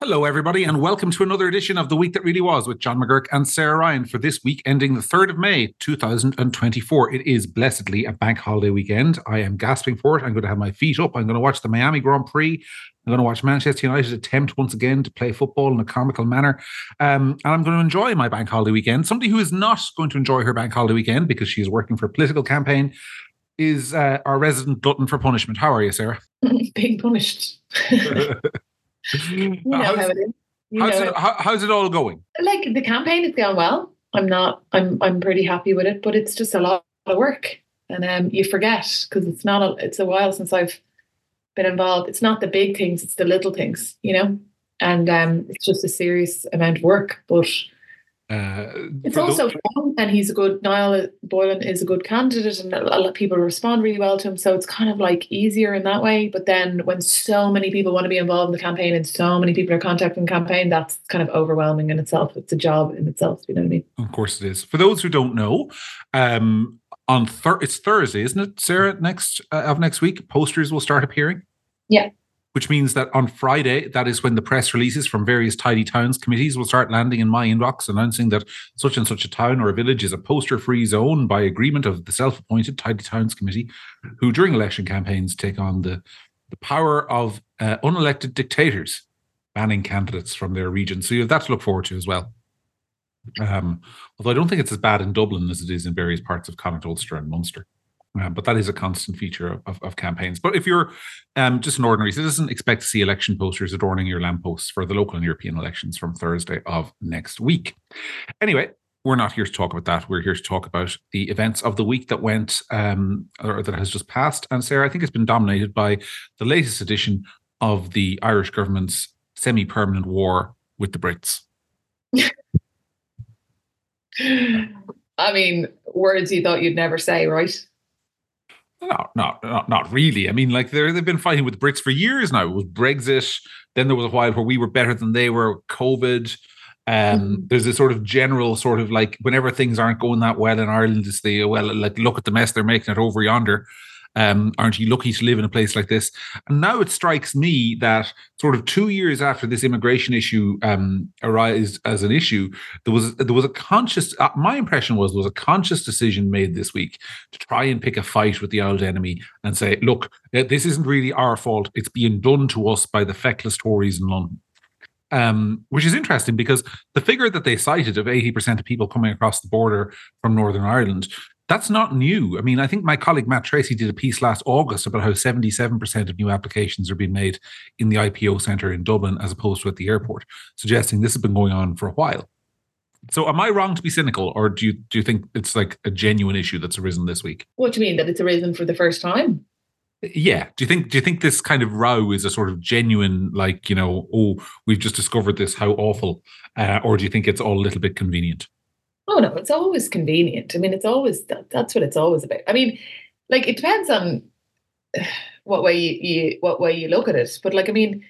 Hello, everybody, and welcome to another edition of The Week That Really Was with John McGurk and Sarah Ryan for this week ending the 3rd of May, 2024. It is blessedly a bank holiday weekend. I am gasping for it. I'm going to have my feet up. I'm going to watch the Miami Grand Prix. I'm going to watch Manchester United attempt once again to play football in a comical manner. And I'm going to enjoy my bank holiday weekend. Somebody who is not going to enjoy her bank holiday weekend because she is working for a political campaign is our resident glutton for punishment. How are you, Sarah? Being punished. You know how it is. How's it all going? Like, the campaign is going well. I'm pretty happy with it, but it's just a lot of work. And you forget, because it's a while since I've been involved. It's not the big things, it's the little things, And it's just a serious amount of work. But it's also fun, and Niall Boylan is a good candidate, and a lot of people respond really well to him, so it's kind of like easier in that way. But then when so many people want to be involved in the campaign and so many people are contacting the campaign, that's kind of overwhelming in itself. It's a job in itself, you know what I mean? Of course it is. For those who don't know, it's Thursday, isn't it, Sarah, next week, posters will start appearing? Yeah. Which means that on Friday, that is when the press releases from various Tidy Towns committees will start landing in my inbox, announcing that such and such a town or a village is a poster-free zone by agreement of the self-appointed Tidy Towns committee, who during election campaigns take on the power of unelected dictators, banning candidates from their region. So you have that to look forward to as well. Although I don't think it's as bad in Dublin as it is in various parts of Connacht, Ulster and Munster. But that is a constant feature of campaigns. But if you're just an ordinary citizen, expect to see election posters adorning your lampposts for the local and European elections from Thursday of next week. Anyway, we're not here to talk about that. We're here to talk about the events of the week that went, or that has just passed. And Sarah, I think it's been dominated by the latest edition of the Irish government's semi-permanent war with the Brits. I mean, words you thought you'd never say, right? No, not really. I mean, like they've been fighting with the Brits for years now. It was Brexit. Then there was a while where we were better than they were. COVID. There's a sort of general sort of like whenever things aren't going that well in Ireland, it's like look at the mess they're making it over yonder. Aren't you lucky to live in a place like this? And now it strikes me that sort of 2 years after this immigration issue arose as an issue, there was a conscious, my impression was there was a conscious decision made this week to try and pick a fight with the old enemy and say, look, this isn't really our fault. It's being done to us by the feckless Tories in London. Which is interesting because the figure that they cited of 80% of people coming across the border from Northern Ireland, that's not new. I mean, I think my colleague Matt Tracy did a piece last August about how 77% of new applications are being made in the IPO centre in Dublin as opposed to at the airport, suggesting this has been going on for a while. So am I wrong to be cynical, or do you think it's like a genuine issue that's arisen this week? What do you mean, that it's arisen for the first time? Yeah. Do you think this kind of row is a sort of genuine, like, we've just discovered this, how awful, or do you think it's all a little bit convenient? Oh no, it's always convenient. I mean, it's always that's what it's always about. I mean, like, it depends on what way you look at it. But like, I mean,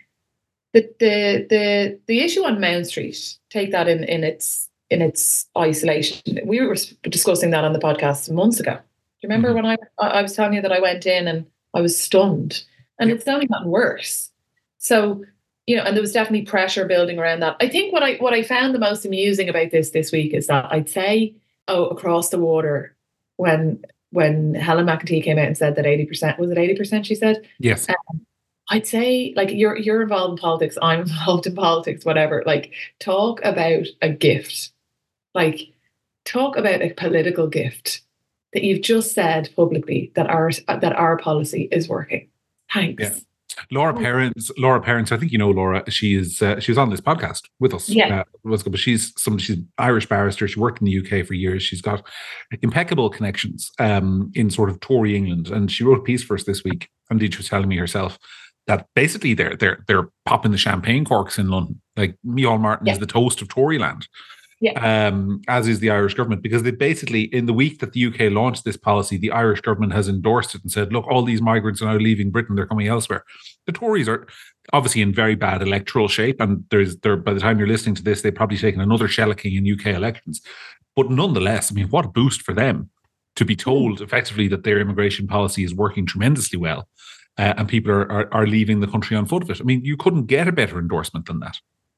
the issue on Mount Street, take that in its isolation. We were discussing that on the podcast months ago. Do you remember when I was telling you that I went in and I was stunned, and it's only gotten worse. So, and there was definitely pressure building around that. I think what I found the most amusing about this week is that I'd say, across the water, when Helen McEntee came out and said that 80%, was it 80% she said? Yes. I'd say, like, you're involved in politics, I'm involved in politics, whatever. Like, talk about a gift. Like, talk about a political gift that you've just said publicly that our policy is working. Thanks. Yeah. Laura Parents, I think you know Laura. She was on this podcast with us. Yeah. But she's an Irish barrister. She worked in the UK for years. She's got impeccable connections in sort of Tory England, and she wrote a piece for us this week. And she was telling me herself that basically they're popping the champagne corks in London. Like, Micheál Martin is the toast of Toryland. Yeah. As is the Irish government, because they basically, in the week that the UK launched this policy, the Irish government has endorsed it and said, look, all these migrants are now leaving Britain, they're coming elsewhere. The Tories are obviously in very bad electoral shape, and by the time you're listening to this, they've probably taken another shellacking in UK elections. But nonetheless, I mean, what a boost for them to be told effectively that their immigration policy is working tremendously well, and people are leaving the country on foot of it. I mean, you couldn't get a better endorsement than that.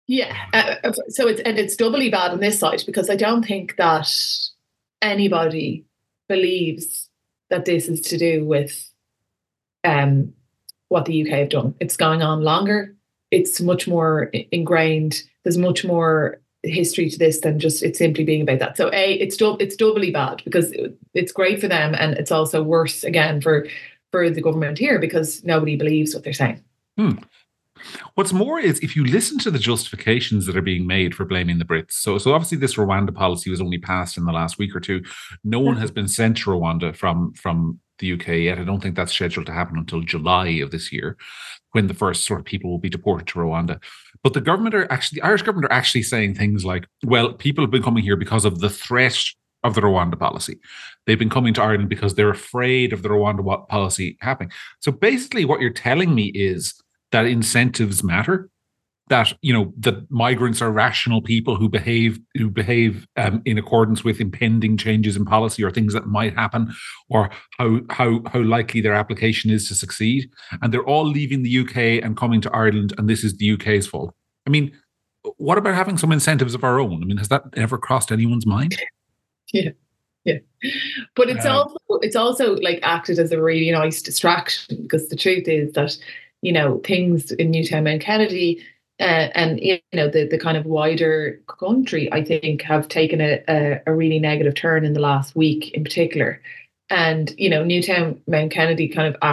Yeah. So it's doubly bad on this side because I don't think that anybody believes that this is to do with um, what the UK have done. It's going on longer. It's much more ingrained. There's much more history to this than just it simply being about that. So it's doubly bad because it's great for them, and it's also worse again for the government here because nobody believes what they're saying. Hmm. What's more is if you listen to the justifications that are being made for blaming the Brits. So obviously this Rwanda policy was only passed in the last week or two. No one has been sent to Rwanda from the UK yet. I don't think that's scheduled to happen until July of this year, when the first sort of people will be deported to Rwanda. But the Irish government are actually saying things like, well, people have been coming here because of the threat of the Rwanda policy. They've been coming to Ireland because they're afraid of the Rwanda policy happening. So basically what you're telling me is that incentives matter, that that migrants are rational people who behave in accordance with impending changes in policy or things that might happen, or how likely their application is to succeed, and they're all leaving the UK and coming to Ireland, and this is the UK's fault. I mean, what about having some incentives of our own? I mean, has that ever crossed anyone's mind? Yeah. Yeah. But it's also like acted as a really nice distraction because the truth is that things in Newtown Mount Kennedy and the kind of wider country, I think, have taken a really negative turn in the last week in particular. And Newtown Mount Kennedy kind of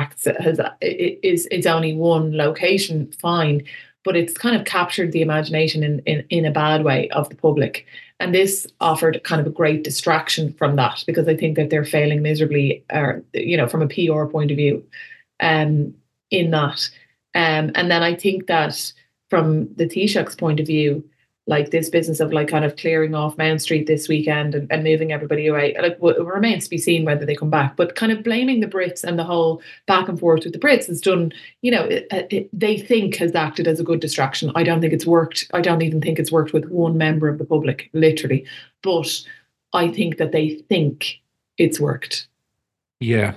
is only one location, fine, but it's kind of captured the imagination in a bad way of the public. And this offered kind of a great distraction from that because I think that they're failing miserably, from a PR point of view, in that. And then I think that from the Taoiseach's point of view, like this business of like kind of clearing off Mount Street this weekend and moving everybody away, like it remains to be seen whether they come back. But kind of blaming the Brits and the whole back and forth with the Brits has done, they think has acted as a good distraction. I don't think it's worked. I don't even think it's worked with one member of the public, literally. But I think that they think it's worked. Yeah.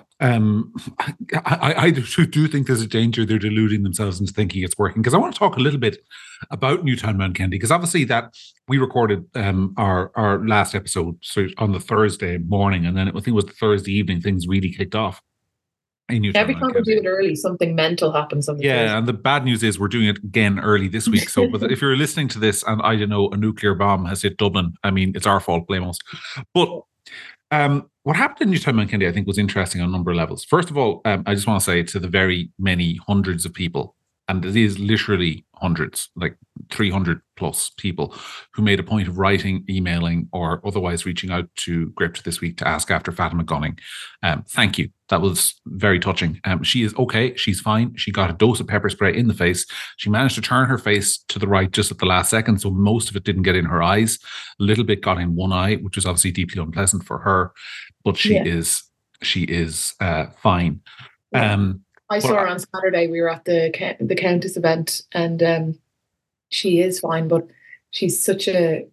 I do think there's a danger they're deluding themselves into thinking it's working. Because I want to talk a little bit about Newtown Mount Kennedy, because obviously that we recorded our last episode on the Thursday morning, and then I think it was the Thursday evening things really kicked off. Every time we do it early, something mental happens on the Thursday. And the bad news is we're doing it again early this week. So, but if you're listening to this and I don't know, a nuclear bomb has hit Dublin, I mean, it's our fault, blame us. But what happened in Newtown Mount Kennedy, I think, was interesting on a number of levels. First of all, I just want to say to the very many hundreds of people, and it is literally hundreds, like 300 plus people who made a point of writing, emailing, or otherwise reaching out to Gript this week to ask after Fatima Gunning. Thank you. That was very touching. She is okay. She's fine. She got a dose of pepper spray in the face. She managed to turn her face to the right just at the last second, so most of it didn't get in her eyes. A little bit got in one eye, which was obviously deeply unpleasant for her, but she is fine. I saw her on Saturday. We were at the Countess event, and she is fine. But she's such an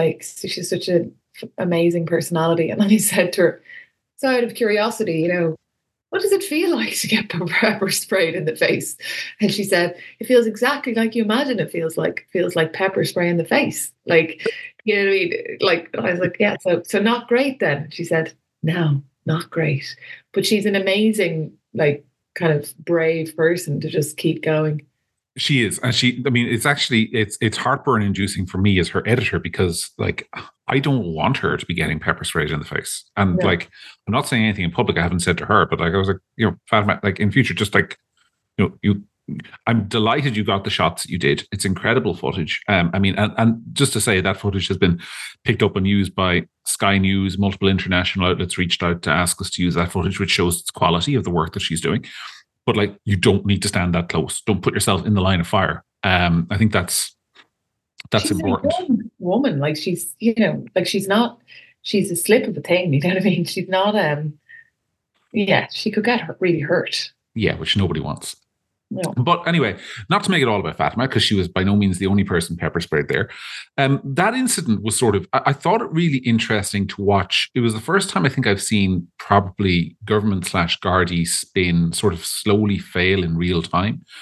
amazing personality. And I said to her, so out of curiosity, what does it feel like to get pepper sprayed in the face? And she said, it feels exactly like you imagine it feels like. It feels like pepper spray in the face. Like, you know what I mean? Like, I was like, yeah, so not great then. She said, no, not great. But she's an amazing, like, kind of brave person to just keep going. She is. And it's heartburn inducing for me as her editor, because like, I don't want her to be getting pepper sprayed in the face. And like, I'm not saying anything in public I haven't said to her, but like, I was like, Fatima, like in future, just like, I'm delighted you got the shots that you did. It's incredible footage. And just to say that footage has been picked up and used by Sky News, multiple international outlets reached out to ask us to use that footage, which shows its quality of the work that she's doing. But like, you don't need to stand that close. Don't put yourself in the line of fire. I think that's she's important. A young woman, like she's she's a slip of a thing. You know what I mean? She's not. She could get really hurt. Yeah, which nobody wants. No. But anyway, not to make it all about Fatima, because she was by no means the only person pepper sprayed there. That incident was sort of, I thought it really interesting to watch. It was the first time I think I've seen probably government / Gardaí spin sort of slowly fail in real time.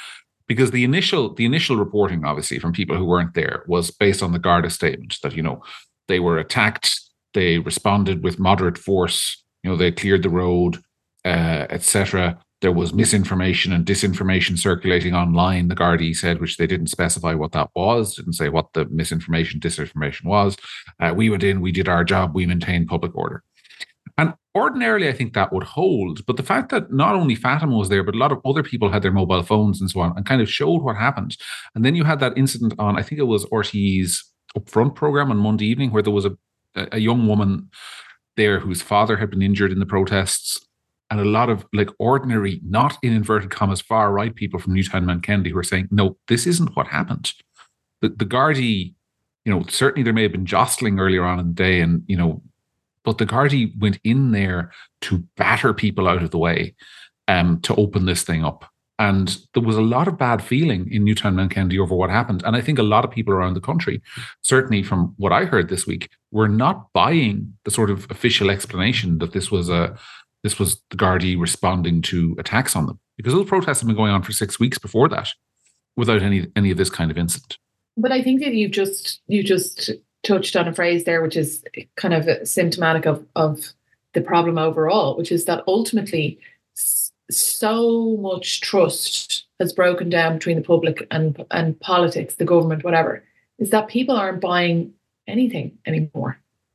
because the initial reporting, obviously, from people who weren't there was based on the Garda statement that, they were attacked, they responded with moderate force, they cleared the road, etc. There was misinformation and disinformation circulating online, the Gardaí said, which they didn't specify what that was, didn't say what the misinformation, disinformation was. We went in, we did our job, we maintained public order. And ordinarily, I think that would hold. But the fact that not only Fatima was there, but a lot of other people had their mobile phones and so on, and kind of showed what happened. And then you had that incident on, I think it was RTE's Upfront program on Monday evening, where there was a young woman there whose father had been injured in the protests. And a lot of ordinary, not in inverted commas, far right people from Newtown Mount Kennedy who were saying, no, this isn't what happened. The Gardaí, certainly there may have been jostling earlier on in the day, and but the Gardaí went in there to batter people out of the way, to open this thing up. And there was a lot of bad feeling in Newtown Mount Kennedy over what happened. And I think a lot of people around the country, certainly from what I heard this week, were not buying the sort of official explanation that this was the Gardaí responding to attacks on them, because those protests have been going on for 6 weeks before that, without any of this kind of incident. But I think that you just touched on a phrase there, which is kind of symptomatic of the problem overall, which is that ultimately so much trust has broken down between the public and politics, the government, whatever, is that people aren't buying anything anymore.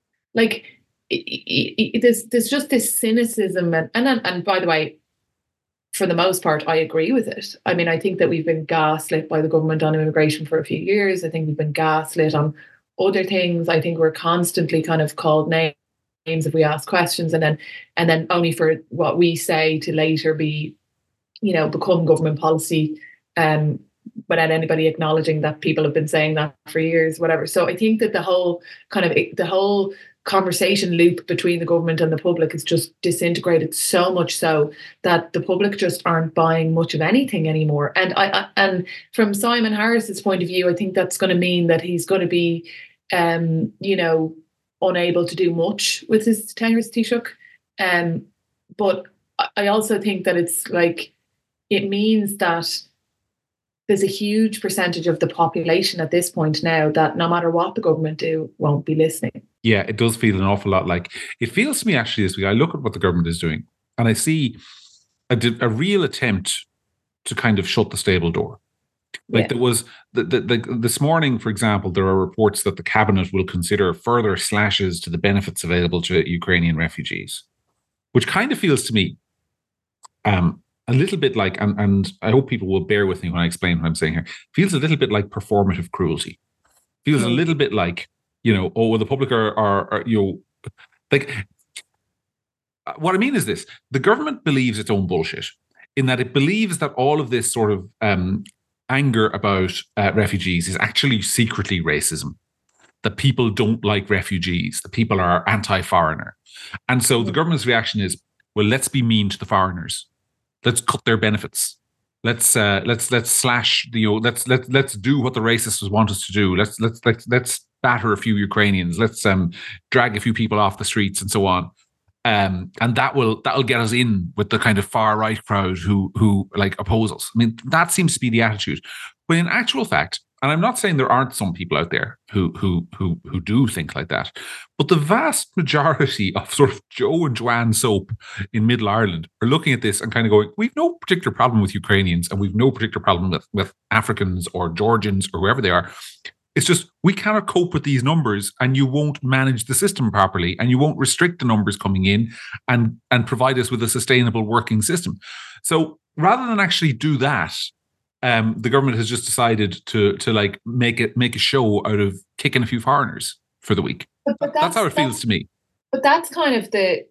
There's just this cynicism, and by the way, for the most part, I agree with it. I mean, I think that we've been gaslit by the government on immigration for a few years. I think we've been gaslit on other things. I think we're constantly kind of called names if we ask questions, and then only for what we say to later be, become government policy, without anybody acknowledging that people have been saying that for years, whatever. So I think that the whole conversation loop between the government and the public is just disintegrated so much so that the public just aren't buying much of anything anymore. And from Simon Harris's point of view, I think that's going to mean that he's going to be, unable to do much with his tenure as Taoiseach. But I also think that it means that there's a huge percentage of the population at this point now that no matter what the government do, won't be listening. Yeah, it does feel an awful lot like, it feels to me actually this week, I look at what the government is doing and I see a real attempt to kind of shut the stable door. There was this morning, for example, there are reports that the cabinet will consider further slashes to the benefits available to Ukrainian refugees, which kind of feels to me a little bit like, and I hope people will bear with me when I explain what I'm saying here, feels a little bit like performative cruelty. Feels a little bit like, the public are what I mean is this: the government believes its own bullshit, in that it believes that all of this sort of anger about refugees is actually secretly racism, that people don't like refugees, that people are anti-foreigner. And so the government's reaction is, well, let's be mean to the foreigners. Let's cut their benefits. Let's slash let's do what the racists want us to do. Let's batter a few Ukrainians. Let's drag a few people off the streets and so on. And that'll get us in with the kind of far right crowd who oppose us. I mean, that seems to be the attitude. But in actual fact, and I'm not saying there aren't some people out there who do think like that, but the vast majority of sort of Joe and Joanne Soap in Middle Ireland are looking at this and kind of going, we've no particular problem with Ukrainians, and we've no particular problem with Africans or Georgians or whoever they are. It's just, we cannot cope with these numbers, and you won't manage the system properly, and you won't restrict the numbers coming in and provide us with a sustainable working system. So rather than actually do that, the government has just decided to make a show out of kicking a few foreigners for the week. But that's how it feels to me. But that's kind of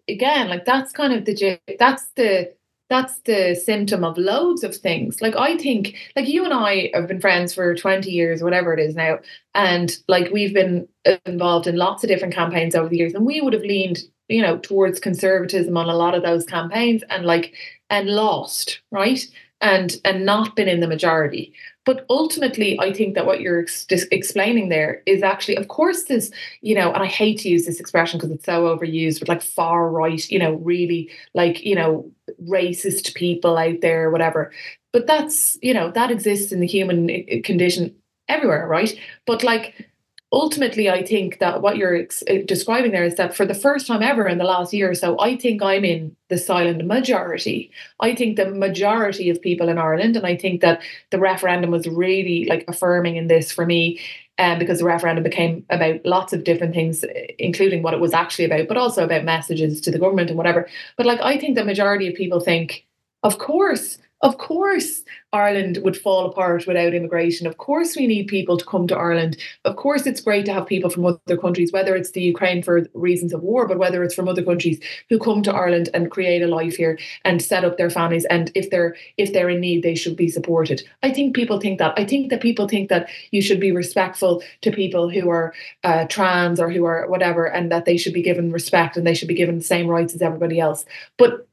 that's the symptom of loads of things. I think, you and I have been friends for 20 years, whatever it is now. And we've been involved in lots of different campaigns over the years. And we would have leaned, towards conservatism on a lot of those campaigns and lost, right? And not been in the majority. But ultimately, I think that what you're just explaining there is actually, of course, there's, and I hate to use this expression because it's so overused, but like far right, really like, racist people out there, whatever. But that's, that exists in the human condition everywhere, right? But like, ultimately, I think that what you're describing there is that for the first time ever in the last year or so, I think I'm in the silent majority. I think the majority of people in Ireland, and I think that the referendum was really like affirming in this for me, because the referendum became about lots of different things, including what it was actually about, but also about messages to the government and whatever. But like, I think the majority of people think, of course. Of course, Ireland would fall apart without immigration. Of course, we need people to come to Ireland. Of course, it's great to have people from other countries, whether it's the Ukraine for reasons of war, but whether it's from other countries who come to Ireland and create a life here and set up their families. And if they're in need, they should be supported. I think people think that. I think that people think that you should be respectful to people who are trans or who are whatever, and that they should be given respect and they should be given the same rights as everybody else. But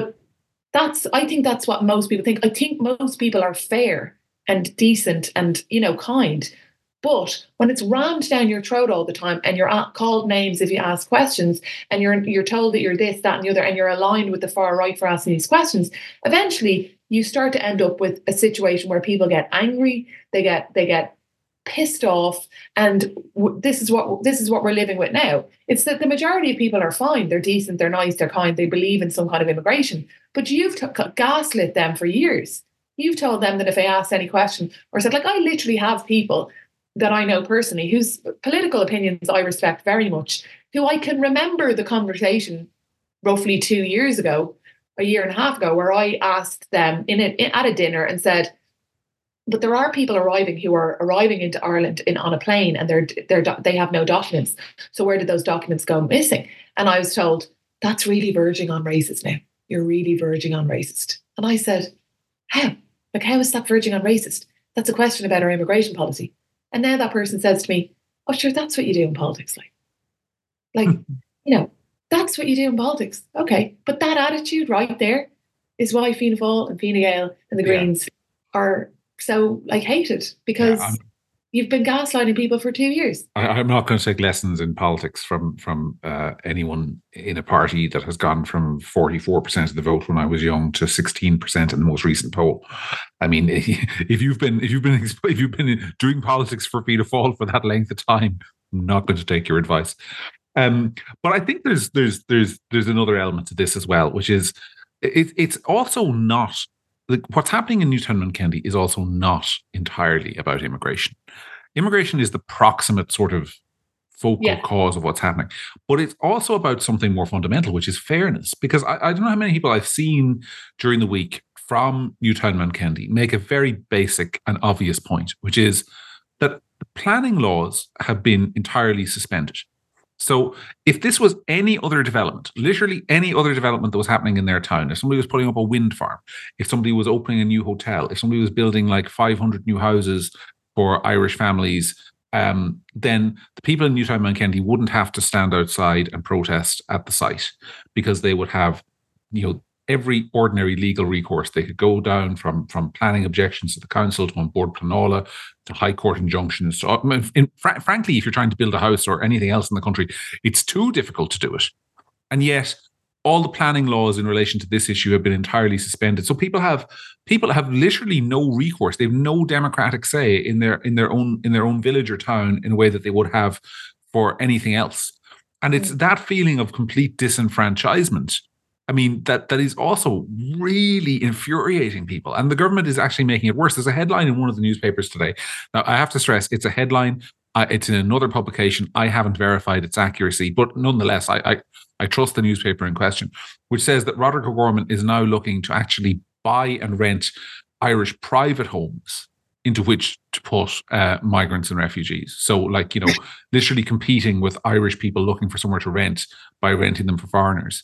I think that's what most people think. I think most people are fair and decent and, kind. But when it's rammed down your throat all the time and you're called names if you ask questions and you're told that you're this, that, and the other, and you're aligned with the far right for asking these questions, eventually you start to end up with a situation where people get angry, they get pissed off, and this is what we're living with now. It's that the majority of people are fine, they're decent, they're nice, they're kind, they believe in some kind of immigration, but you've gaslit them for years. You've told them that if they asked any question or said, like, I literally have people that I know personally whose political opinions I respect very much, who I can remember the conversation roughly 2 years ago, a year and a half ago, where I asked them at a dinner and said, but there are people who are arriving into Ireland on a plane, and they have no documents. So where did those documents go missing? And I was told, that's really verging on racist now. You're really verging on racist. And I said, how? Like, how is that verging on racist? That's a question about our immigration policy. And now that person says to me, oh, sure, that's what you do in politics. Like, that's what you do in politics. Okay. But that attitude right there is why Fianna Fáil and Fine Gael and the Greens are so hated, because you've been gaslighting people for 2 years. I'm not going to take lessons in politics from anyone in a party that has gone from 44% of the vote when I was young to 16% in the most recent poll. I mean, if you've been doing politics for Fianna Fáil for that length of time, I'm not going to take your advice. But I think there's another element to this as well, which is it's also not. Like, what's happening in Newtown Kennedy is also not entirely about immigration. Immigration is the proximate sort of focal cause of what's happening. But it's also about something more fundamental, which is fairness. Because I don't know how many people I've seen during the week from Newtown Kennedy make a very basic and obvious point, which is that the planning laws have been entirely suspended. So if this was any other development, literally any other development that was happening in their town, if somebody was putting up a wind farm, if somebody was opening a new hotel, if somebody was building like 500 new houses for Irish families, then the people in Newtown Kennedy wouldn't have to stand outside and protest at the site, because they would have, every ordinary legal recourse. They could go down from planning objections to the council to An Bord Pleanála to High Court injunctions. Frankly, if you're trying to build a house or anything else in the country, it's too difficult to do it. And yet, all the planning laws in relation to this issue have been entirely suspended. So people have literally no recourse. They have no democratic say in their own village or town in a way that they would have for anything else. And it's that feeling of complete disenfranchisement, I mean, that is also really infuriating people. And the government is actually making it worse. There's a headline in one of the newspapers today. Now, I have to stress, it's a headline. It's in another publication. I haven't verified its accuracy, but nonetheless, I trust the newspaper in question, which says that Roderick O'Gorman is now looking to actually buy and rent Irish private homes into which to put migrants and refugees. So, literally competing with Irish people looking for somewhere to rent by renting them for foreigners.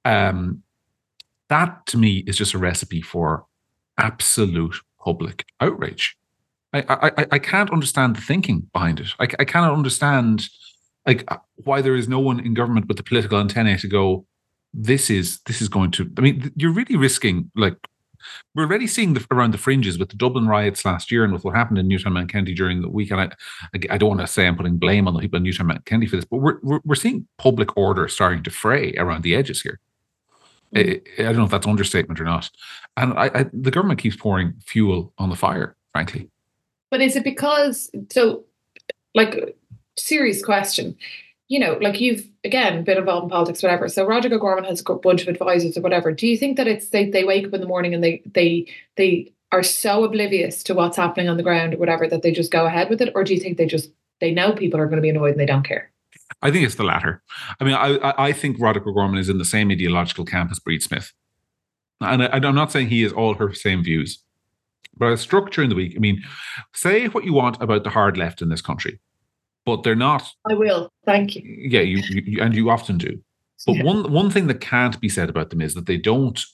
That to me is just a recipe for absolute public outrage. I can't understand the thinking behind it. I cannot understand why there is no one in government with the political antennae to go, this is going to. I mean, you're really risking we're already seeing around the fringes with the Dublin riots last year and with what happened in Newtown Mount Kennedy during the weekend. I don't want to say I'm putting blame on the people in Newtown Mount Kennedy for this, but we're seeing public order starting to fray around the edges here. I don't know if that's an understatement or not. And the government keeps pouring fuel on the fire, frankly. But is it because, so, like, serious question, like you've, again, been involved in politics, whatever. So Roderick O'Gorman has a bunch of advisors or whatever. Do you think that it's they wake up in the morning and they are so oblivious to what's happening on the ground or whatever that they just go ahead with it? Or do you think they know people are going to be annoyed and they don't care? I think it's the latter. I mean, I think Roderick O'Gorman is in the same ideological camp as Breed Smith. And I'm not saying he has all her same views. But I struck during the week, I mean, say what you want about the hard left in this country, but they're not. I will. Thank you. Yeah, you and you often do. But one thing that can't be said about them is that they don't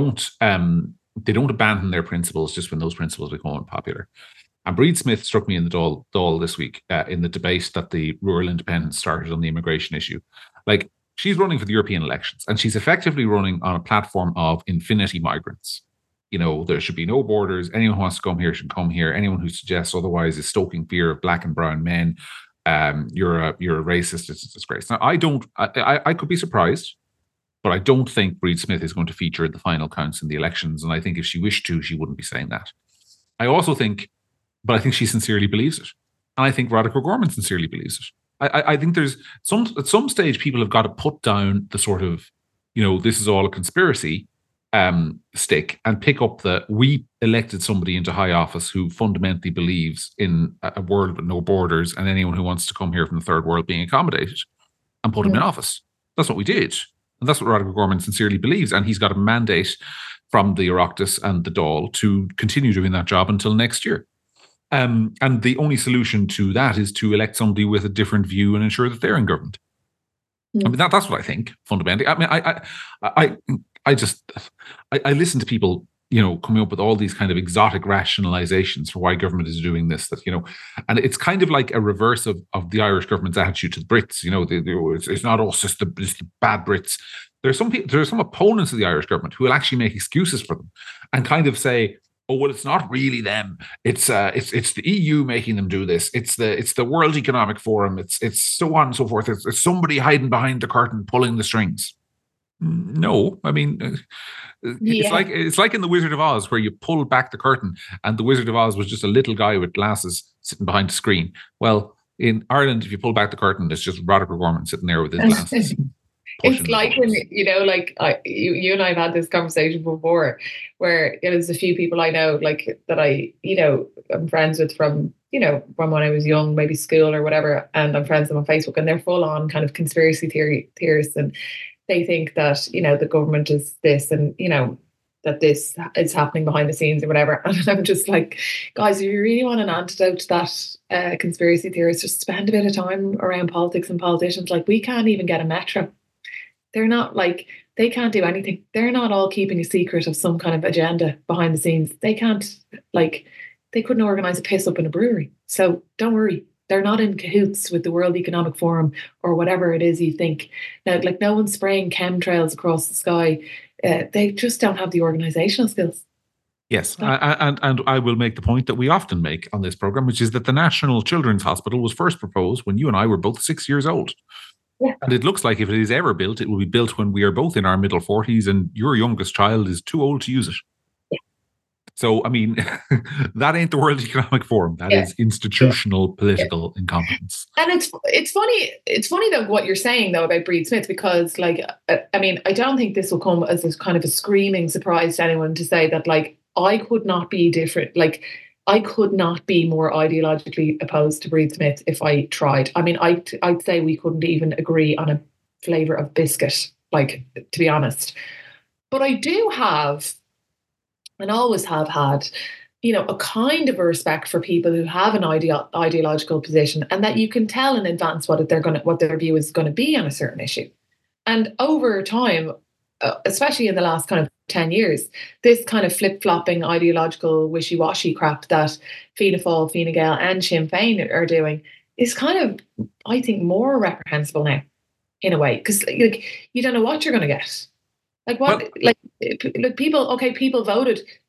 abandon their principles just when those principles become unpopular. And Breed Smith struck me in the Dáil this week in the debate that the Rural Independents started on the immigration issue. Like, she's running for the European elections, and she's effectively running on a platform of infinity migrants. There should be no borders. Anyone who wants to come here should come here. Anyone who suggests otherwise is stoking fear of black and brown men. You're a racist. It's a disgrace. Now, I could be surprised, but I don't think Breed Smith is going to feature in the final counts in the elections. And I think if she wished to, she wouldn't be saying that. I think she sincerely believes it. And I think Roderick O'Gorman sincerely believes it. I think there's at some stage people have got to put down the sort of, this is all a conspiracy stick and pick up that we elected somebody into high office who fundamentally believes in a world with no borders and anyone who wants to come here from the third world being accommodated, and put him in office. That's what we did. And that's what Roderick O'Gorman sincerely believes. And he's got a mandate from the Oireachtas and the Dáil to continue doing that job until next year. And the only solution to that is to elect somebody with a different view and ensure that they're in government. I mean, that's what I think, fundamentally. I mean, I listen to people, coming up with all these kind of exotic rationalizations for why government is doing this, and it's kind of like a reverse of the Irish government's attitude to the Brits. It's not us, it's the bad Brits. There are some opponents of the Irish government who will actually make excuses for them and kind of say, oh, well, it's not really them. It's the EU making them do this. It's the World Economic Forum. It's so on and so forth. It's somebody hiding behind the curtain pulling the strings. No, I mean, it's like in The Wizard of Oz, where you pull back the curtain and the Wizard of Oz was just a little guy with glasses sitting behind the screen. Well, in Ireland, if you pull back the curtain, it's just Roderick O'Gorman sitting there with his glasses. It's like when, you and I have had this conversation before, where there's a few people I know, like, that I'm friends with from when I was young, maybe school or whatever, and I'm friends with them on Facebook, and they're full on kind of conspiracy theorists, and they think that, the government is this, and, that this is happening behind the scenes or whatever. And I'm just like, guys, if you really want an antidote to that conspiracy theorist, just spend a bit of time around politics and politicians. Like, we can't even get a metro. They're not they can't do anything. They're not all keeping a secret of some kind of agenda behind the scenes. They can't, they couldn't organize a piss up in a brewery. So don't worry. They're not in cahoots with the World Economic Forum or whatever it is you think. Now, no one's spraying chemtrails across the sky. They just don't have the organizational skills. Yes, and I will make the point that we often make on this program, which is that the National Children's Hospital was first proposed when you and I were both 6 years old. Yeah. And it looks like if it is ever built, it will be built when we are both in our middle 40s and your youngest child is too old to use it. Yeah. So, I mean, that ain't the World Economic Forum. That is institutional political incompetence. And it's funny. It's funny, though, what you're saying, though, about Breed Smith, because, I mean, I don't think this will come as a kind of a screaming surprise to anyone to say that, I could not be different. I could not be more ideologically opposed to Breed Smith if I tried. I mean, I'd say we couldn't even agree on a flavour of biscuit, to be honest. But I do have, and always have had, a kind of a respect for people who have an ideological position, and that you can tell in advance what their view is going to be on a certain issue. And over time, especially in the last kind of 10 years, this kind of flip-flopping ideological wishy-washy crap that Fianna Fáil, Fine Gael and Sinn Féin are doing is kind of, I think, more reprehensible now, in a way, because you don't know what you're going to get. People voted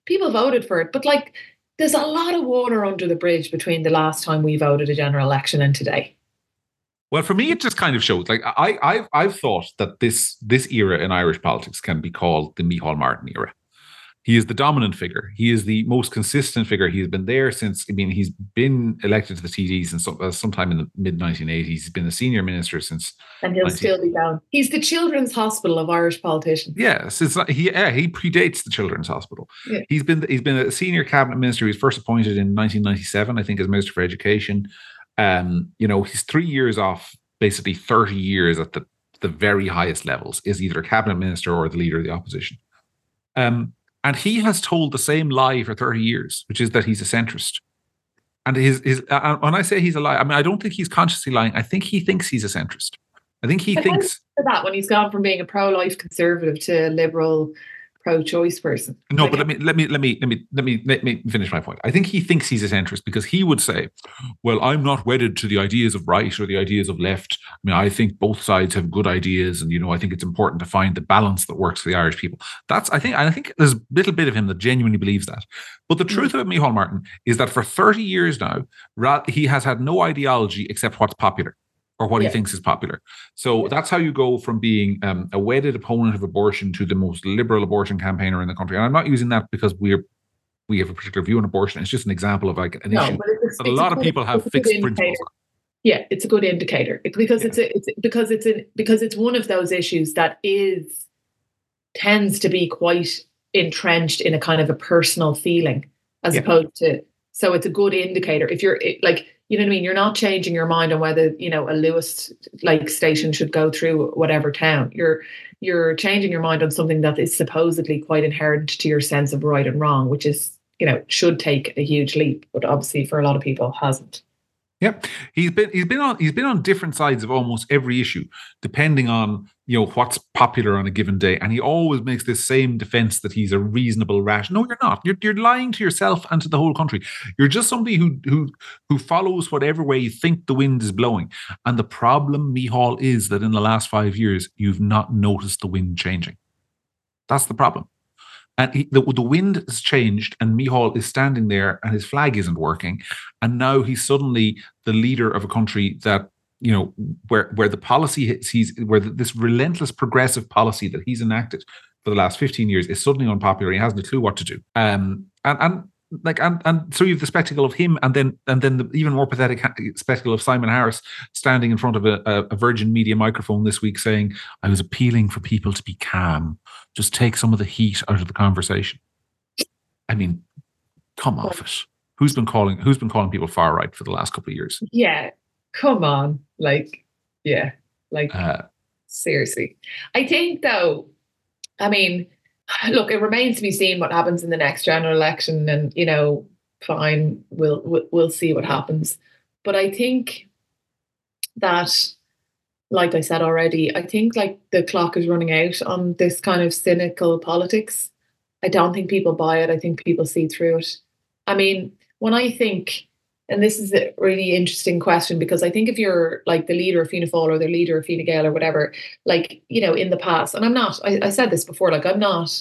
people voted for it, but like there's a lot of water under the bridge between the last time we voted a general election and today. Well, for me, it just kind of shows. Like I've thought that this era in Irish politics can be called the Micheál Martin era. He is the dominant figure. He is the most consistent figure. He's been there since. I mean, he's been elected to the TDs and sometime in the mid 1980s. He's been a senior minister since, and he'll still be down. He's the Children's Hospital of Irish politicians. Yes, it's not, he predates the Children's Hospital. Yeah. He's been a senior cabinet minister. He was first appointed in 1997, I think, as Minister for Education. He's 3 years off, basically 30 years at the very highest levels, is either a cabinet minister or the leader of the opposition. And he has told the same lie for 30 years, which is that he's a centrist. And when I say he's a lie, I mean, I don't think he's consciously lying. I think he thinks he's a centrist. I think he thinks that when he's gone from being a pro-life conservative to a liberal pro-choice person. No, but let me finish my point. I think he thinks he's a centrist because he would say, well, I'm not wedded to the ideas of right or the ideas of left. I mean, I think both sides have good ideas, and I think it's important to find the balance that works for the Irish people. I think there's a little bit of him that genuinely believes that. But the truth about Micheál Martin is that for 30 years now, he has had no ideology except what's popular, or what he thinks is popular. So that's how you go from being a wedded opponent of abortion to the most liberal abortion campaigner in the country. And I'm not using that because we have a particular view on abortion. It's just an example of like an issue that a lot of people have fixed principles on. Yeah, it's a good indicator because it's one of those issues that tends to be quite entrenched in a kind of a personal feeling as opposed to. So it's a good indicator if you're like. You know what I mean? You're not changing your mind on whether, a Lewis station should go through whatever town. You're changing your mind on something that is supposedly quite inherent to your sense of right and wrong, which is, should take a huge leap, but obviously for a lot of people hasn't. Yep. He's been on different sides of almost every issue, depending on what's popular on a given day, and he always makes this same defense that he's a reasonable, rational. No, you're not. You're lying to yourself and to the whole country. You're just somebody who follows whatever way you think the wind is blowing. And the problem, Micheál, is that in the last 5 years you've not noticed the wind changing. That's the problem. And the wind has changed, and Micheál is standing there, and his flag isn't working. And now he's suddenly the leader of a country that, where the policy this relentless progressive policy that he's enacted for the last 15 years is suddenly unpopular. He hasn't a clue what to do. And so you have the spectacle of him, and then the even more pathetic spectacle of Simon Harris standing in front of a Virgin Media microphone this week saying, "I was appealing for people to be calm, just take some of the heat out of the conversation." I mean, come off it. Who's been calling people far right for the last couple of years? Yeah, come on, seriously. I think though, I mean. Look, it remains to be seen what happens in the next general election, and fine, we'll see what happens. But I think that, like I said already, I think like the clock is running out on this kind of cynical politics. I don't think people buy it. I think people see through it. I mean, when I think, and this is a really interesting question, because I think if you're like the leader of Fianna Fáil or the leader of Fine Gael or whatever, like, in the past, and I'm not, I said this before, like I'm not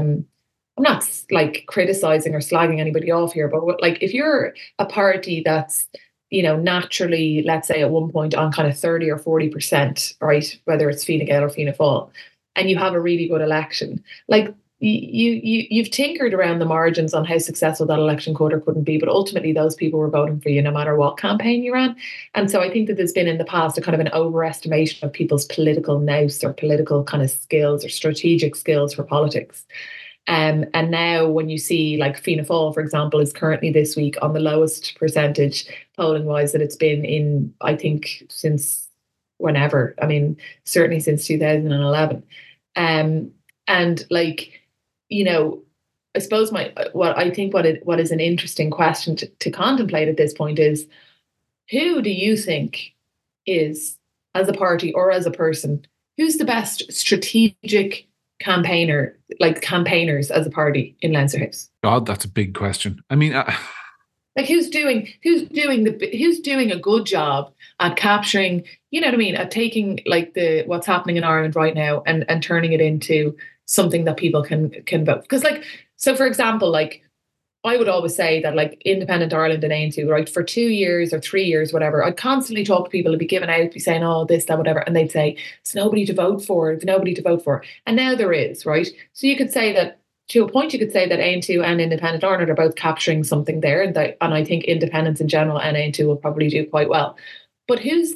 like criticizing or slagging anybody off here, but like if you're a party that's, naturally, let's say at one point on kind of 30 or 40%, right, whether it's Fine Gael or Fianna Fáil, and you have a really good election, like, you've tinkered around the margins on how successful that election could or couldn't be, but ultimately those people were voting for you no matter what campaign you ran. And so I think that there's been in the past a kind of an overestimation of people's political nous or political kind of skills or strategic skills for politics. And now when you see like Fianna Fáil, for example, is currently this week on the lowest percentage polling wise that it's been in, I think, since whenever. I mean, certainly since 2011. And like, I suppose what is an interesting question to contemplate at this point is, who do you think is, as a party or as a person, who's the best strategic campaigners as a party in Leinster House? God, that's a big question. I mean, like who's doing a good job at capturing, at taking like what's happening in Ireland right now and turning it into something that people can vote. Because like So, for example, like I would always say that like Independent Ireland and Aontú, right, for 2 years or 3 years, whatever, I'd constantly talk to people and be giving out, be saying, oh, this, that, whatever. And they'd say, it's nobody to vote for, it's nobody to vote for. And now there is, right? So you could say that, to a point, you could say that Aontú and Independent Ireland are both capturing something there. And I think independents in general and Aontú will probably do quite well. But who's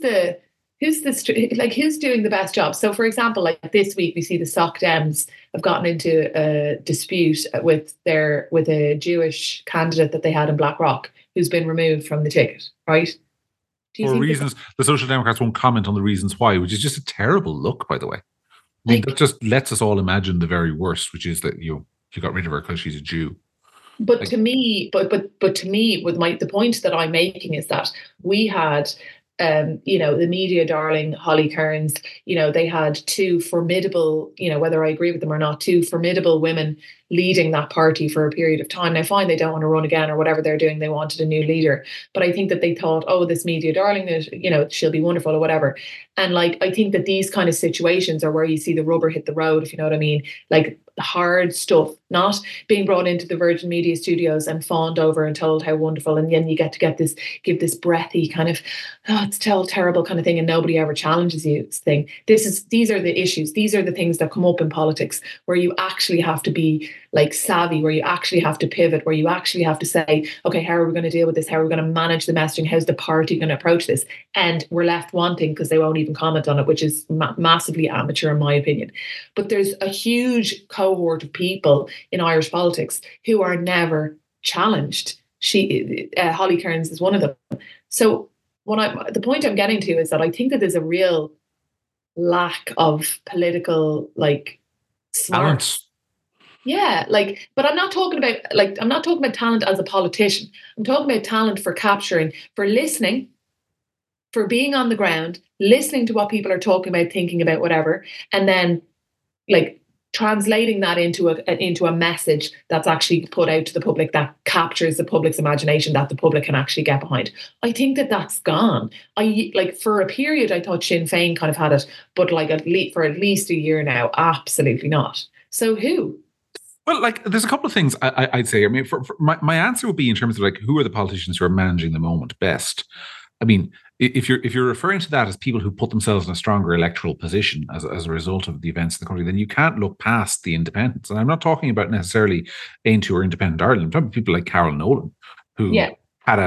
doing the best job? So, for example, like this week, we see the Soc Dems have gotten into a dispute with a Jewish candidate that they had in Blackrock, who's been removed from the ticket, right? For reasons, the Social Democrats won't comment on the reasons why, which is just a terrible look, by the way. I mean, that just lets us all imagine the very worst, which is that you got rid of her because she's a Jew. But like, to me, with the point that I'm making is that we had the media darling Holly Cairns, they had two formidable, whether I agree with them or not, two formidable women leading that party for a period of time. Now, fine, they don't want to run again or whatever they're doing. They wanted a new leader. But I think that they thought, oh, this media darling, she'll be wonderful or whatever. And like, I think that these kind of situations are where you see the rubber hit the road, if you know what I mean. Like hard stuff, not being brought into the Virgin Media studios and fawned over and told how wonderful. And then you get to give this breathy kind of, oh, it's terrible kind of thing. And nobody ever challenges you thing. These are the issues. These are the things that come up in politics where you actually have to be like savvy, where you actually have to pivot, where you actually have to say, okay, how are we going to deal with this? How are we going to manage the messaging? How's the party going to approach this? And we're left wanting because they won't even comment on it, which is massively amateur in my opinion. But there's a huge cohort of people in Irish politics who are never challenged. Holly Cairns is one of them. So the point I'm getting to is that I think that there's a real lack of political smarts. Yeah, but I'm not talking about talent as a politician. I'm talking about talent for capturing, for listening, for being on the ground, listening to what people are talking about, thinking about whatever, and then translating that into a message that's actually put out to the public that captures the public's imagination, that the public can actually get behind. I think that that's gone. For a period, I thought Sinn Féin kind of had it, but for at least a year now, absolutely not. So who? Well, there's a couple of things I'd say. I mean, for my answer would be in terms of who are the politicians who are managing the moment best. I mean, if you're referring to that as people who put themselves in a stronger electoral position as a result of the events in the country, then you can't look past the independents. And I'm not talking about necessarily Aontú or Independent Ireland. I'm talking about people like Carol Nolan, who had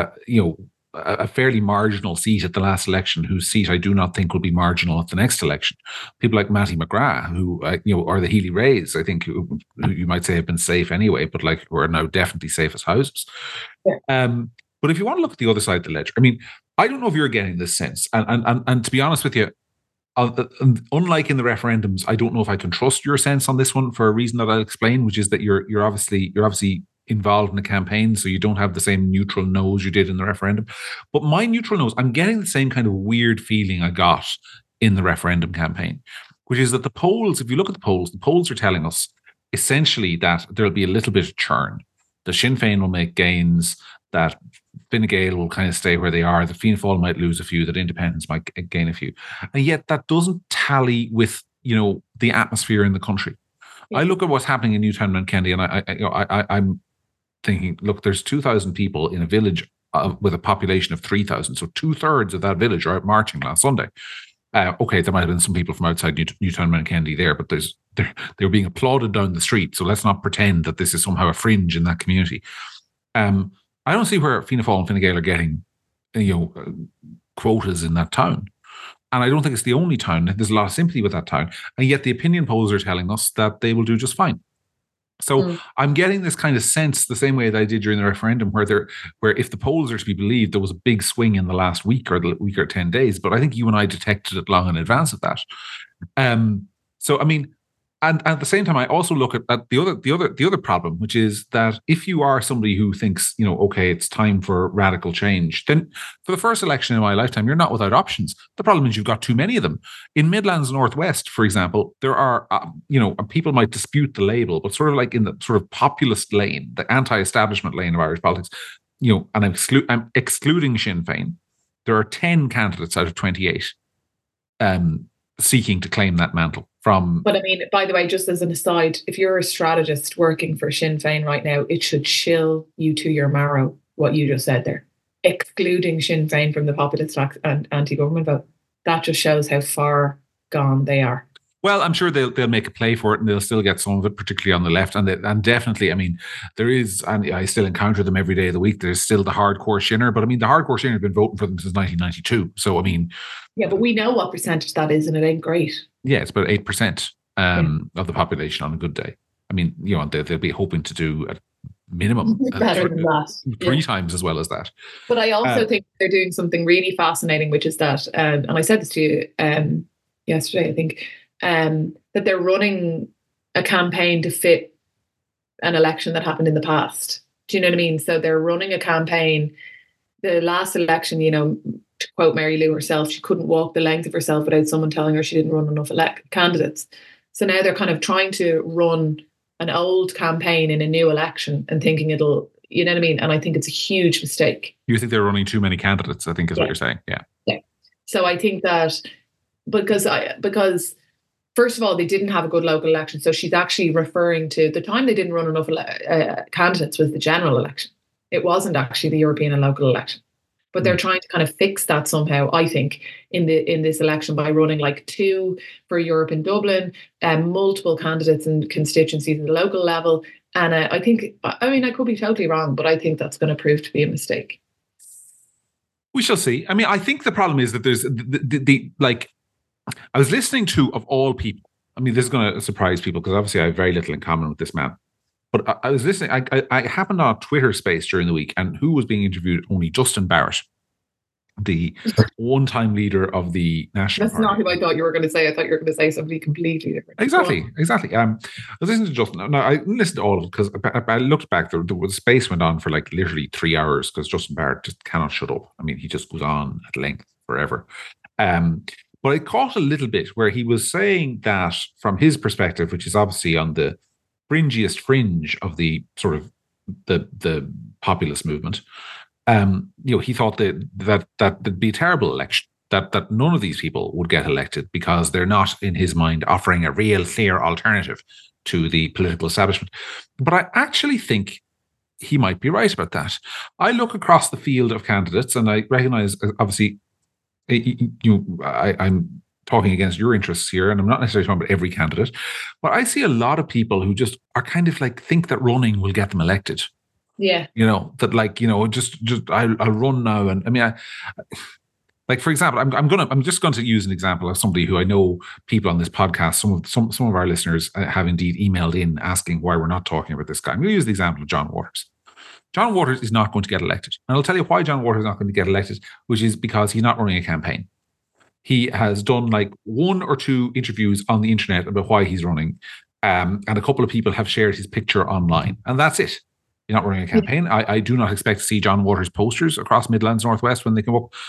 a fairly marginal seat at the last election, whose seat I do not think will be marginal at the next election. People like Mattie McGrath, who or the Healy Rays, I think, who you might say have been safe anyway, but who are now definitely safe as houses. Yeah. But if you want to look at the other side of the ledger, I mean, I don't know if you're getting this sense, and to be honest with you, unlike in the referendums, I don't know if I can trust your sense on this one for a reason that I'll explain, which is that you're obviously involved in the campaign, so you don't have the same neutral nose you did in the referendum. But my neutral nose, I'm getting the same kind of weird feeling I got in the referendum campaign, which is that the polls, if you look at the polls are telling us essentially that there'll be a little bit of churn. The Sinn Féin will make gains, that Fine Gael will kind of stay where they are, the Fianna Fáil might lose a few, that independents might gain a few. And yet that doesn't tally with, the atmosphere in the country. Yeah. I look at what's happening in Newtown Kendy, and I'm thinking, look, there's 2,000 people in a village with a population of 3,000. So 2/3 of that village are out marching last Sunday. Okay, there might have been some people from outside Newtown Kendy there, but they were being applauded down the street. So let's not pretend that this is somehow a fringe in that community. I don't see where Fianna Fáil and Fine Gael are getting, quotas in that town. And I don't think it's the only town. There's a lot of sympathy with that town. And yet the opinion polls are telling us that they will do just fine. So I'm getting this kind of sense, the same way that I did during the referendum, where if the polls are to be believed, there was a big swing in the last week or 10 days. But I think you and I detected it long in advance of that. So I mean, and at the same time, I also look at the other problem, which is that if you are somebody who thinks, okay, it's time for radical change, then for the first election in my lifetime, you're not without options. The problem is you've got too many of them. In Midlands Northwest, for example, there are, people might dispute the label, but sort of like in the sort of populist lane, the anti-establishment lane of Irish politics, and I'm excluding Sinn Féin, there are 10 candidates out of 28. seeking to claim that mantle from. But I mean, by the way, just as an aside, if you're a strategist working for Sinn Féin right now, it should chill you to your marrow what you just said there, excluding Sinn Féin from the populist and anti-government vote. That just shows how far gone they are. Well, I'm sure they'll make a play for it, and they'll still get some of it, particularly on the left. And definitely, I mean, there is, and I still encounter them every day of the week. There's still the hardcore Shinner, but I mean, the hardcore Shinner have been voting for them since 1992. So I mean, yeah, but we know what percentage that is, and it ain't great. Yeah, it's about 8% of the population on a good day. I mean, you know, they'll be hoping to do a minimum better than that, three times as well as that. But I also think they're doing something really fascinating, which is that, and I said this to you yesterday, I think. That they're running a campaign to fit an election that happened in the past. Do you know what I mean? So they're running a campaign. The last election, you know, to quote Mary Lou herself, she couldn't walk the length of herself without someone telling her she didn't run enough candidates. So now they're kind of trying to run an old campaign in a new election and thinking it'll, you know what I mean? And I think it's a huge mistake. You think they're running too many candidates, I think is what you're saying. Yeah. So I think that because first of all, they didn't have a good local election. So she's actually referring to the time they didn't run enough candidates was the general election. It wasn't actually the European and local election. But they're trying to kind of fix that somehow, I think, in this election by running like 2 for Europe in Dublin, multiple candidates and constituencies at the local level. And I think, I mean, I could be totally wrong, but I think that's going to prove to be a mistake. We shall see. I mean, I think the problem is that there's the like, I was listening to, of all people, I mean, this is going to surprise people because obviously I have very little in common with this man. But I was listening, I happened on a Twitter space during the week, and who was being interviewed? Only Justin Barrett, the one-time leader of the National Party. That's not who I thought you were going to say. I thought you were going to say somebody completely different. Exactly. I was listening to Justin. Now, I listened to all of it because I looked back. The space went on for like literally 3 hours because Justin Barrett just cannot shut up. I mean, he just goes on at length forever. But I caught a little bit where he was saying that from his perspective, which is obviously on the fringiest fringe of the sort of the populist movement, you know, he thought that would be a terrible election, that none of these people would get elected because they're not, in his mind, offering a real clear alternative to the political establishment. But I actually think he might be right about that. I look across the field of candidates and I recognize, obviously, I'm talking against your interests here, and I'm not necessarily talking about every candidate, but I see a lot of people who just are kind of like think that running will get them elected. Yeah. You know, that like, you know, just I'll run now. And I mean, like, for example, I'm just going to use an example of somebody who I know people on this podcast, some of our listeners have indeed emailed in asking why we're not talking about this guy. I'm going to use the example of John Waters. John Waters is not going to get elected. And I'll tell you why John Waters is not going to get elected, which is because he's not running a campaign. He has done like 1 or 2 interviews on the internet about why he's running. And a couple of people have shared his picture online. And that's it. You're not running a campaign. I do not expect to see John Waters posters across Midlands Northwest when they come up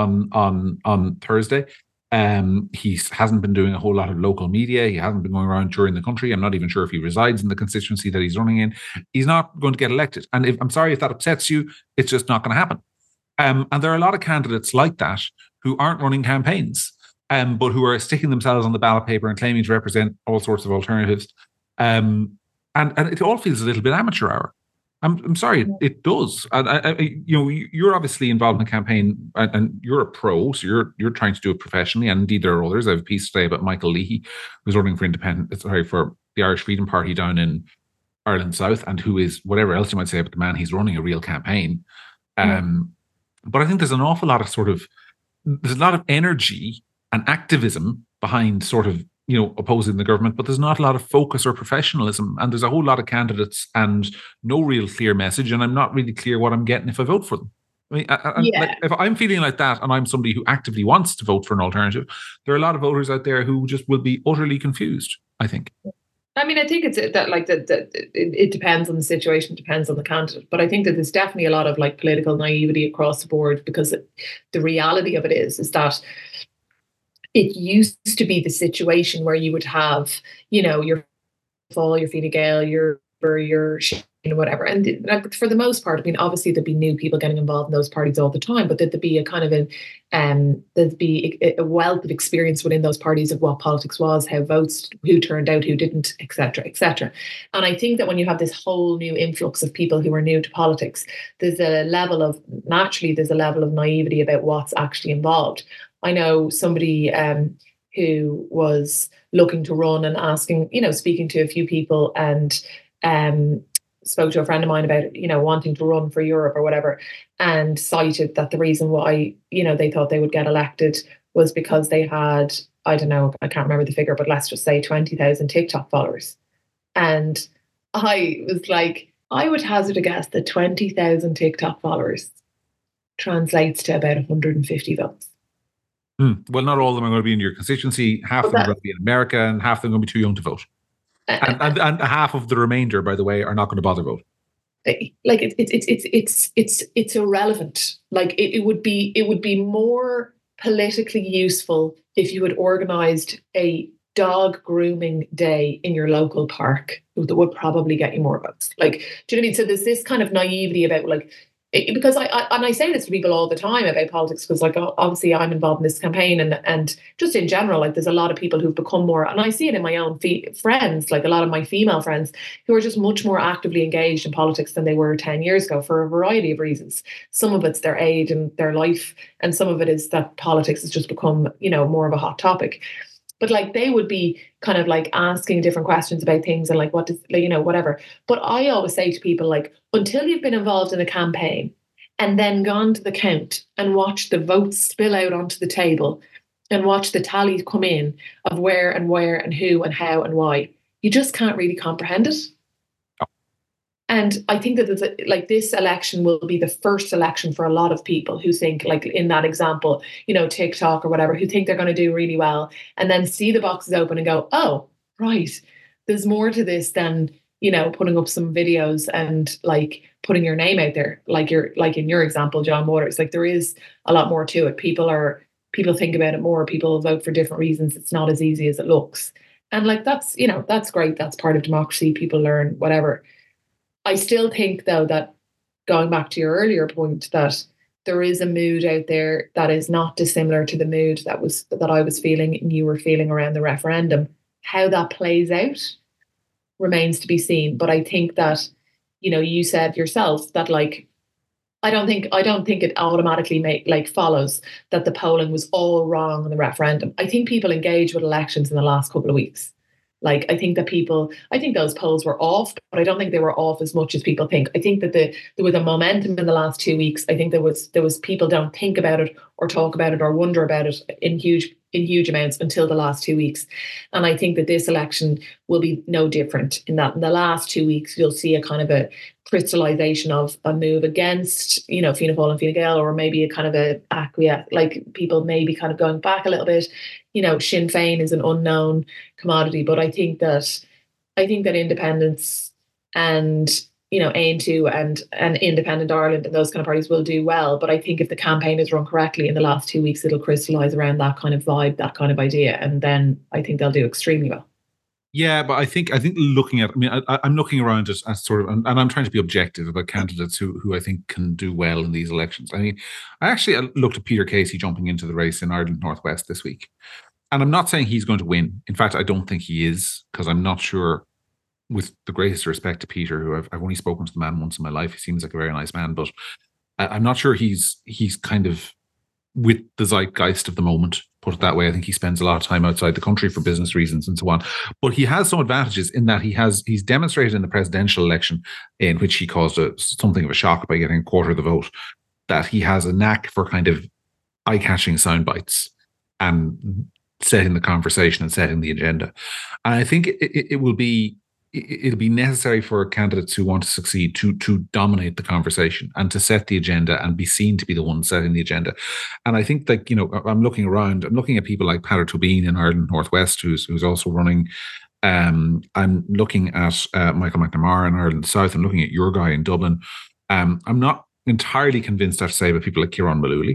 on Thursday. He hasn't been doing a whole lot of local media. He hasn't been going around touring the country. I'm not even sure if he resides in the constituency that he's running in. He's not going to get elected. And I'm sorry if that upsets you, it's just not going to happen. And there are a lot of candidates like that who aren't running campaigns, but who are sticking themselves on the ballot paper and claiming to represent all sorts of alternatives. And it all feels a little bit amateur hour. I'm sorry, it does. And you know, you're obviously involved in the campaign, and you're a pro, so you're trying to do it professionally. And indeed, there are others. I have a piece today about Michael Leahy, who's running for for the Irish Freedom Party down in Ireland South, and who is, whatever else you might say about the man, he's running a real campaign. But I think there's an awful lot of there's a lot of energy and activism behind sort of, you know, opposing the government, but there's not a lot of focus or professionalism, and there's a whole lot of candidates and no real clear message, and I'm not really clear what I'm getting if I vote for them. I mean, like, if I'm feeling like that and I'm somebody who actively wants to vote for an alternative, there are a lot of voters out there who just will be utterly confused, I think. I mean, I think it's it depends on the situation, depends on the candidate. But I think that there's definitely a lot of like political naivety across the board, because the reality of it is that it used to be the situation where you would have, you know, your Fine Gael, your whatever. And like, for the most part, I mean, obviously there'd be new people getting involved in those parties all the time, but there'd be a kind of there'd be a wealth of experience within those parties of what politics was, how votes, who turned out, who didn't, etc., etc. And I think that when you have this whole new influx of people who are new to politics, there's a level of naivety about what's actually involved. I know somebody who was looking to run and asking, speaking to a few people, and spoke to a friend of mine about, wanting to run for Europe or whatever, and cited that the reason why, they thought they would get elected was because they had, I don't know, I can't remember the figure, but let's just say 20,000 TikTok followers. And I was like, I would hazard a guess that 20,000 TikTok followers translates to about 150 votes. Well, not all of them are going to be in your constituency. Half of them are going to be in America, and half of them are going to be too young to vote. And half of the remainder, by the way, are not going to bother vote. Like it's irrelevant. Like it would be more politically useful if you had organised a dog grooming day in your local park that would probably get you more votes. Like, do you know what I mean? So there's this kind of naivety about like. Because I say this to people all the time about politics, because like obviously I'm involved in this campaign, and just in general, like there's a lot of people who've become more, and I see it in my own friends, like a lot of my female friends who are just much more actively engaged in politics than they were 10 years ago for a variety of reasons. Some of it's their age and their life, and some of it is that politics has just become, more of a hot topic. But like they would be kind of like asking different questions about things and like what does, whatever. But I always say to people, like, until you've been involved in a campaign and then gone to the count and watched the votes spill out onto the table and watch the tallies come in of where and who and how and why, you just can't really comprehend it. And I think that like this election will be the first election for a lot of people who think, like in that example, TikTok or whatever, who think they're going to do really well, and then see the boxes open and go, oh, right, there's more to this than, putting up some videos and like putting your name out there. Like in your example, John Waters, like there is a lot more to it. People think about it more. People vote for different reasons. It's not as easy as it looks. And like, that's great. That's part of democracy. People learn, whatever. I still think, though, that going back to your earlier point, that there is a mood out there that is not dissimilar to the mood that I was feeling and you were feeling around the referendum. How that plays out remains to be seen. But I think that, you said yourself that, like, I don't think it automatically follows that the polling was all wrong in the referendum. I think people engage with elections in the last couple of weeks. Like, I think those polls were off, but I don't think they were off as much as people think. I think that there was a momentum in the last 2 weeks. I think there was people don't think about it or talk about it or wonder about it in huge amounts until the last 2 weeks. And I think that this election will be no different in that in the last 2 weeks, you'll see a kind of a crystallization of a move against, Fianna Fáil and Fine Gael, or maybe a kind of a acquiesce, like people maybe kind of going back a little bit. Sinn Féin is an unknown commodity, but I think that independence and AIM2 and Independent Ireland and those kind of parties will do well. But I think if the campaign is run correctly in the last 2 weeks, it'll crystallise around that kind of vibe, that kind of idea, and then I think they'll do extremely well. Yeah, but I think looking at, I'm looking around as sort of, and I'm trying to be objective about candidates who I think can do well in these elections. I mean, I looked at Peter Casey jumping into the race in Ireland Northwest this week, and I'm not saying he's going to win. In fact, I don't think he is, because I'm not sure. With the greatest respect to Peter, who I've only spoken to the man once in my life, he seems like a very nice man, but I'm not sure he's kind of with the zeitgeist of the moment, put it that way. I think he spends a lot of time outside the country for business reasons and so on. But he has some advantages in that he's demonstrated in the presidential election, in which he caused something of a shock by getting a quarter of the vote, that he has a knack for kind of eye-catching sound bites and setting the conversation and setting the agenda. And I think it'll be necessary for candidates who want to succeed to dominate the conversation and to set the agenda and be seen to be the one setting the agenda. And I think that, I'm looking at people like Peadar Tóibín in Ireland Northwest, who's also running. I'm looking at Michael McNamara in Ireland South. I'm looking at your guy in Dublin. I'm not entirely convinced, I have to say, about people like Kieran Mullooly.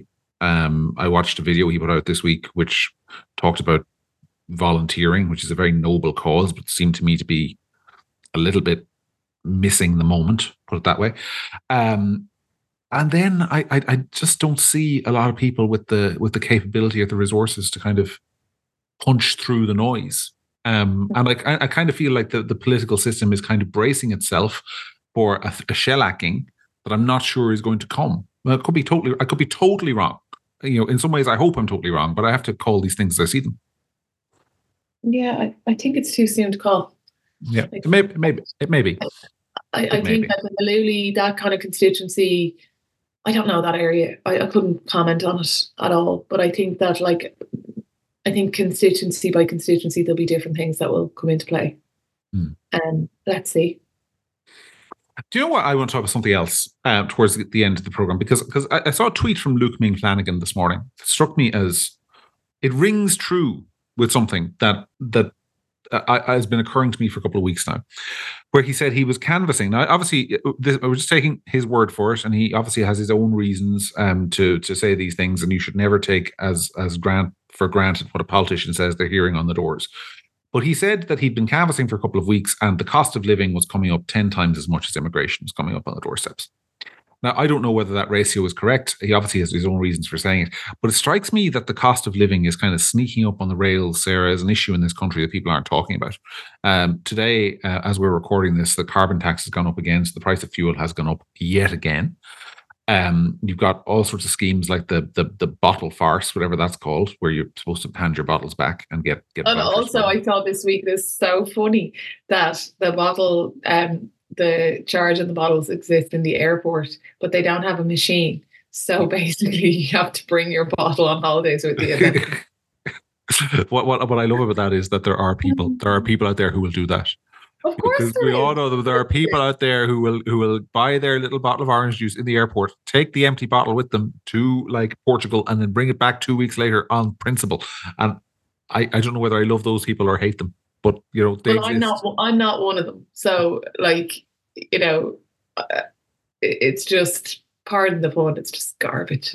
I watched a video he put out this week which talked about volunteering, which is a very noble cause, but seemed to me to be a little bit missing the moment, put it that way. And then I just don't see a lot of people with the capability or the resources to kind of punch through the noise. And like I kind of feel like the political system is kind of bracing itself for a shellacking that I'm not sure is going to come. Well, I could be totally wrong. You know, in some ways, I hope I'm totally wrong, but I have to call these things as I see them. Yeah, I think it's too soon to call. Yeah, it may be. I think that the Maluli, that kind of constituency, I don't know that area. I couldn't comment on it at all. But I think that, like, I think constituency by constituency, there'll be different things that will come into play. And let's see. Do you know what? I want to talk about something else towards the end of the program, because I saw a tweet from Luke Ming Flanagan this morning. It struck me as it rings true with something that has been occurring to me for a couple of weeks now, where he said he was canvassing. Now, obviously, I was just taking his word for it, and he obviously has his own reasons to say these things, and you should never take as granted what a politician says they're hearing on the doors. But he said that he'd been canvassing for a couple of weeks, and the cost of living was coming up 10 times as much as immigration was coming up on the doorsteps. Now, I don't know whether that ratio is correct. He obviously has his own reasons for saying it. But it strikes me that the cost of living is kind of sneaking up on the rails, Sarah, as an issue in this country that people aren't talking about. Today, as we're recording this, the carbon tax has gone up again. So the price of fuel has gone up yet again. You've got all sorts of schemes like the bottle farce, whatever that's called, where you're supposed to hand your bottles back and get. And also, I thought this week this is so funny that the bottle, the charge in the bottles exist in the airport, but they don't have a machine. So basically, you have to bring your bottle on holidays with you. What I love about that is that there are people out there who will do that. Of course, because we all know that there are people out there who will buy their little bottle of orange juice in the airport, take the empty bottle with them to like Portugal, and then bring it back 2 weeks later on principle. And I don't know whether I love those people or hate them, but you know, they exist. I'm not one of them. So like, you know, it's just, pardon the fun, it's just garbage.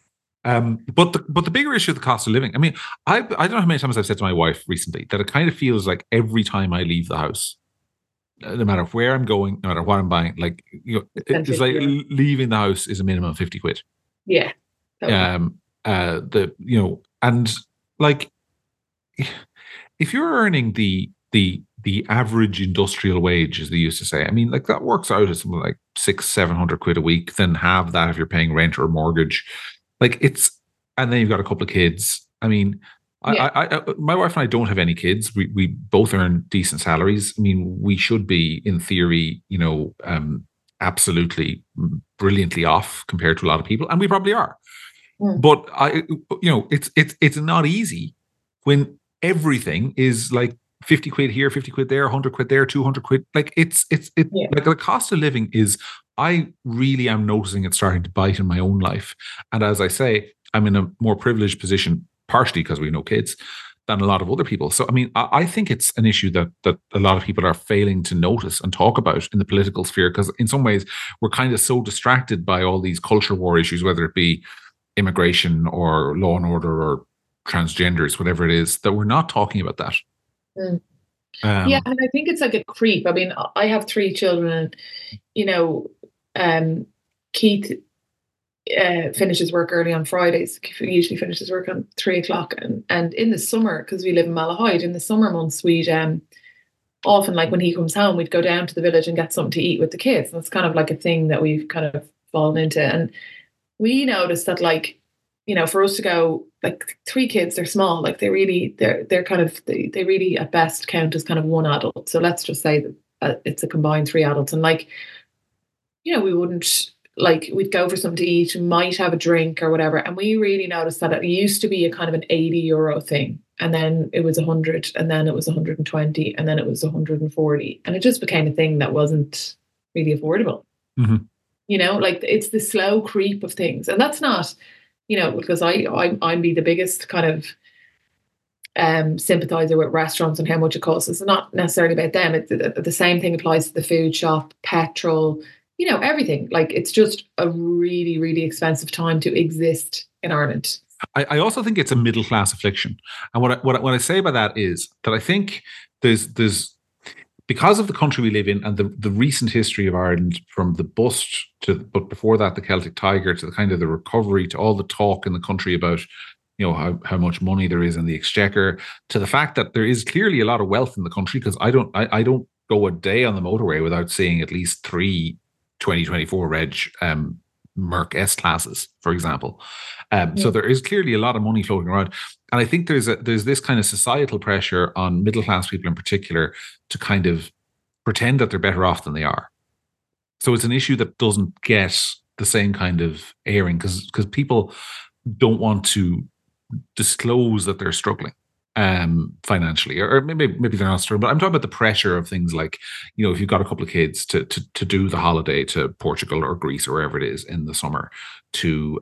But the bigger issue of the cost of living. I mean, I don't know how many times I've said to my wife recently that it kind of feels like every time I leave the house, no matter where I'm going, no matter what I'm buying, like, you know, it's like leaving the house is a minimum of 50 quid. Yeah. Totally. You know, and like, if you're earning the average industrial wage, as they used to say, I mean, like that works out as something like 600-700 quid a week. Then have that if you're paying rent or mortgage. Like and then you've got a couple of kids. I mean, yeah. I my wife and I don't have any kids. We both earn decent salaries. I mean, we should be, in theory, you know, absolutely brilliantly off compared to a lot of people, and we probably are. But you know, it's not easy when everything is like 50 quid here, 50 quid there, 100 quid there, 200 quid. Like it's yeah. Like the cost of living is. I really am noticing it starting to bite in my own life. And as I say, I'm in a more privileged position, partially because we have no kids, than a lot of other people. So, I mean, I think it's an issue that a lot of people are failing to notice and talk about in the political sphere, because in some ways we're kind of so distracted by all these culture war issues, whether it be immigration or law and order or transgenders, whatever it is, that we're not talking about that. Yeah, and I think it's like a creep. I mean, I have 3 children, and, you know, Keith finishes work early on Fridays. He usually finishes work on 3:00, and in the summer, because we live in Malahide, in the summer months, we'd often, like when he comes home, we'd go down to the village and get something to eat with the kids. And it's kind of like a thing that we've kind of fallen into. And we noticed that, like, you know, for us to go, like 3 kids, they're small, like they're really at best count as kind of 1 adult. So let's just say that it's a combined 3 adults, and like, you know, we wouldn't, like, we'd go for something to eat, we might have a drink or whatever. And we really noticed that it used to be a kind of an €80 thing. And then it was 100, and then it was 120, and then it was 140. And it just became a thing that wasn't really affordable. Mm-hmm. You know, like it's the slow creep of things. And that's not, you know, because I'd be the biggest kind of sympathizer with restaurants and how much it costs. It's not necessarily about them. The same thing applies to the food shop, petrol, you know, everything. Like, it's just a really, really expensive time to exist in Ireland. I also think it's a middle class affliction, and what I say by that is that I think there's because of the country we live in and the recent history of Ireland, from the bust but before that, the Celtic Tiger, to the kind of the recovery, to all the talk in the country about, how much money there is in the exchequer, to the fact that there is clearly a lot of wealth in the country, because I don't go a day on the motorway without seeing at least 3 2024 reg Merc S classes, for example. So there is clearly a lot of money floating around. And I think there's this kind of societal pressure on middle class people in particular to kind of pretend that they're better off than they are. So it's an issue that doesn't get the same kind of airing, because people don't want to disclose that they're struggling financially, or maybe they're not struggling, but I'm talking about the pressure of things like, if you've got a couple of kids to do the holiday to Portugal or Greece or wherever it is in the summer, to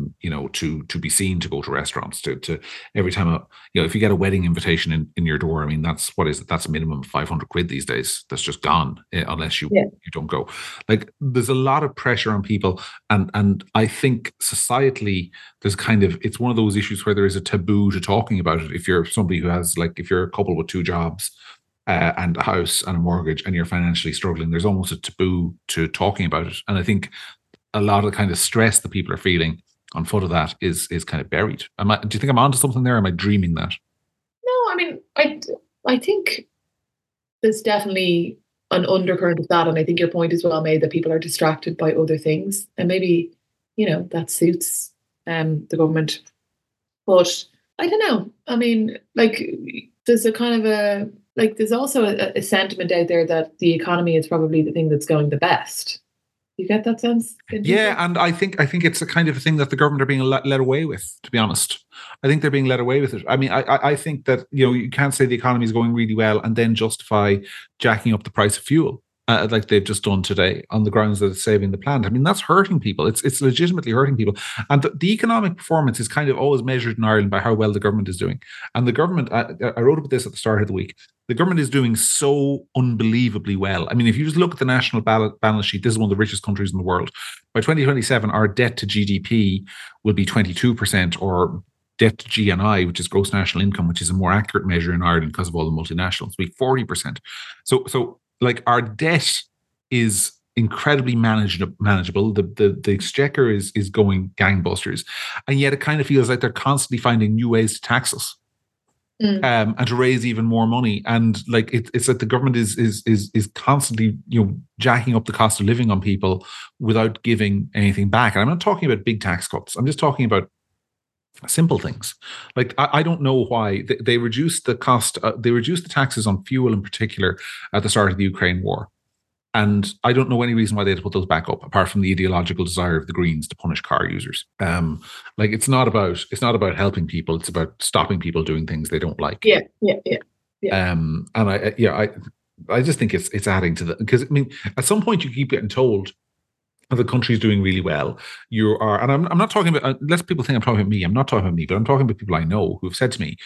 to be seen, to go to restaurants, to every time if you get a wedding invitation in your door, I mean, that's a minimum of 500 quid these days. That's just gone unless you don't go. Like, there's a lot of pressure on people, and I think societally there's it's one of those issues where there is a taboo to talking about it. If you're somebody who has, if you're a couple with 2 jobs and a house and a mortgage and you're financially struggling, there's almost a taboo to talking about it. And I think a lot of the kind of stress that people are feeling on foot of that is kind of buried. Do you think I'm onto something there? Am I dreaming that? No, I mean, I think there's definitely an undercurrent of that, and I think your point is well made, that people are distracted by other things, and maybe that suits the government. But I don't know. I mean, there's a kind of there's also a sentiment out there that the economy is probably the thing that's going the best. You get that sense? Yeah, and I think it's a kind of a thing that the government are being led away with, to be honest. I think they're being led away with it. I mean, I think that, you can't say the economy is going really well and then justify jacking up the price of fuel, like they've just done today, on the grounds that it's saving the planet. I mean, that's hurting people. It's legitimately hurting people. And the economic performance is kind of always measured in Ireland by how well the government is doing. And the government, I wrote about this at the start of the week, the government is doing so unbelievably well. I mean, if you just look at the national balance sheet, this is one of the richest countries in the world. By 2027, our debt to GDP will be 22%, or debt to GNI, which is gross national income, which is a more accurate measure in Ireland because of all the multinationals, will be 40%. So our debt is incredibly manageable. The exchequer is going gangbusters, and yet it kind of feels like they're constantly finding new ways to tax us. And to raise even more money, and it's like the government is constantly jacking up the cost of living on people without giving anything back. And I'm not talking about big tax cuts. I'm just talking about simple things. Like, I don't know why they reduced the cost. They reduced the taxes on fuel in particular at the start of the Ukraine war. And I don't know any reason why they had to put those back up, apart from the ideological desire of the Greens to punish car users. It's not about helping people; it's about stopping people doing things they don't like. Yeah. And I just think it's adding to the, because I mean, at some point you keep getting told the country's doing really well. And I'm not talking about, unless people think I'm talking about me. I'm not talking about me, but I'm talking about people I know who have said to me,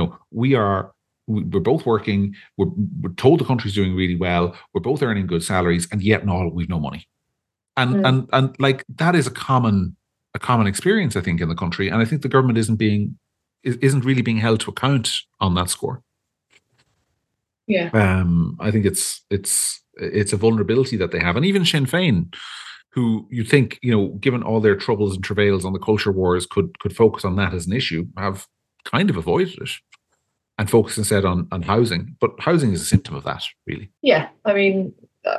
we're both working. We're told the country's doing really well. We're both earning good salaries, and yet we've no money. And that is a common experience, I think, in the country. And I think the government isn't really being held to account on that score. Yeah. I think it's a vulnerability that they have, and even Sinn Féin, who you think, given all their troubles and travails on the culture wars, could focus on that as an issue, have kind of avoided it and focus instead on housing. But housing is a symptom of that, really. Yeah, I mean,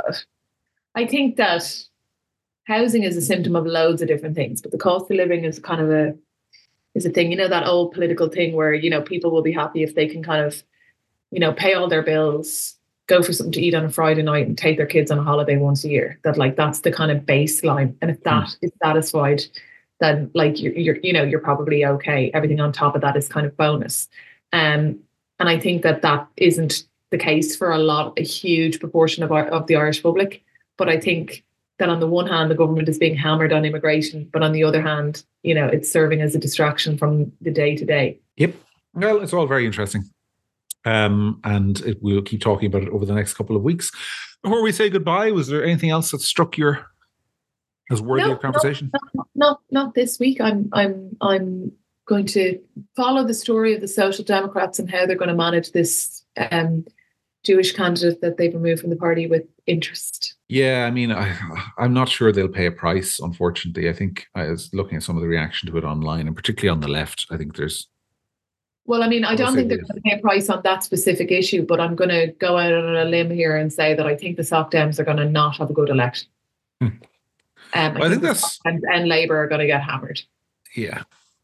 I think that housing is a symptom of loads of different things, but the cost of living is kind of a thing. That old political thing where, people will be happy if they can kind of, pay all their bills, go for something to eat on a Friday night, and take their kids on a holiday once a year. That's the kind of baseline. And if that is satisfied, then you're probably okay. Everything on top of that is kind of bonus. And I think that isn't the case for a huge proportion of the Irish public. But I think that on the one hand, the government is being hammered on immigration, but on the other hand, it's serving as a distraction from the day to day. Yep. Well, it's all very interesting. And we'll keep talking about it over the next couple of weeks. Before we say goodbye, was there anything else that struck you as worthy of conversation? Not this week. I'm going to follow the story of the Social Democrats and how they're going to manage this Jewish candidate that they've removed from the party with interest. Yeah, I mean, I'm not sure they'll pay a price, unfortunately. I think I was looking at some of the reaction to it online, and particularly on the left, I think there's. Well, I mean, I I would don't say think they're going to pay a price on that specific issue, but I'm going to go out on a limb here and say that I think the Soc Dems are going to not have a good election. I think that's. And Labour are going to get hammered. Yeah.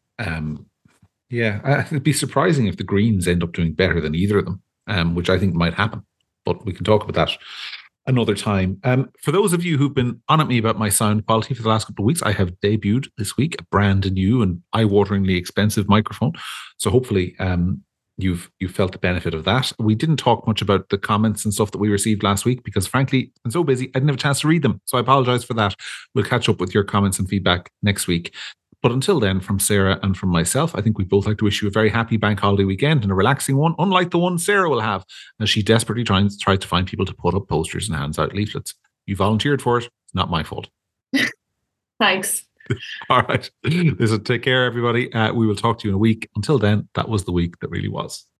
Yeah, it'd be surprising if the Greens end up doing better than either of them, which I think might happen. But we can talk about that another time. For those of you who've been on at me about my sound quality for the last couple of weeks, I have debuted this week a brand new and eye-wateringly expensive microphone. So hopefully you've felt the benefit of that. We didn't talk much about the comments and stuff that we received last week because frankly, I'm so busy, I didn't have a chance to read them. So I apologize for that. We'll catch up with your comments and feedback next week. But until then, from Sarah and from myself, I think we'd both like to wish you a very happy bank holiday weekend and a relaxing one, unlike the one Sarah will have, as she desperately tries to find people to put up posters and hands out leaflets. You volunteered for it. It's not my fault. Thanks. All right. Listen, take care, everybody. We will talk to you in a week. Until then, that was the week that really was.